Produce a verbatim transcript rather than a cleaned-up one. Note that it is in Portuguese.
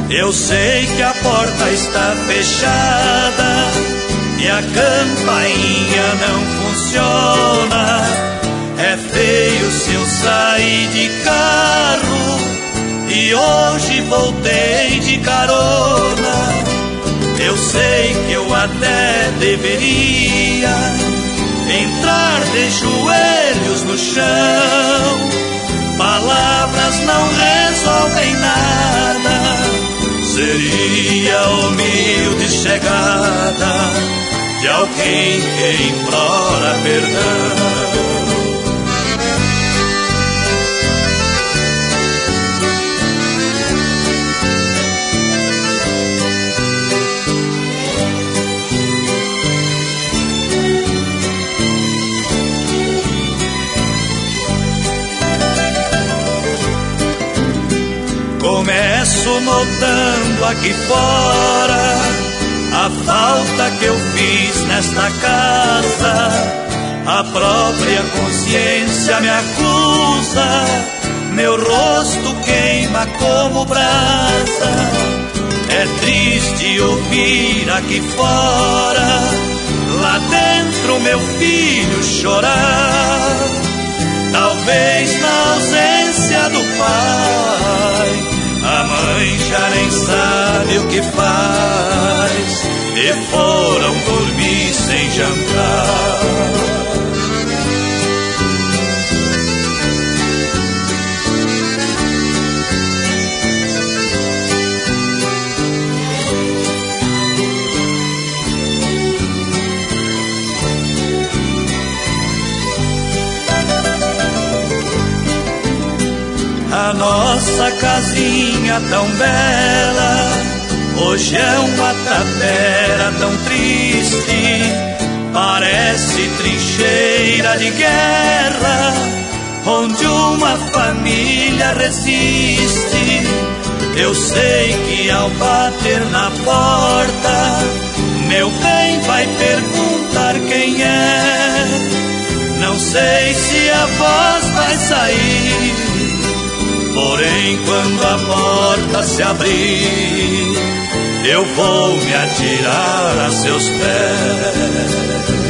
Eu sei que a porta está fechada e a campainha não funciona. É feio se eu sair de carro e hoje voltei de carona. Eu sei que eu até deveria entrar de joelhos no chão. Palavras não resolvem nada. Seria humilde chegada de alguém que implora perdão. Começo notando aqui fora a falta que eu fiz nesta casa. A própria consciência me acusa, meu rosto queima como brasa. É triste ouvir aqui fora, lá dentro meu filho chorar. Talvez na ausência do pai, a mãe já nem sabe o que faz e foram dormir sem jantar. A nossa casinha tão bela hoje é uma tapera tão triste. Parece trincheira de guerra onde uma família resiste. Eu sei que ao bater na porta meu bem vai perguntar quem é. Não sei se a voz vai sair, porém quando a porta se abrir eu vou me atirar a seus pés.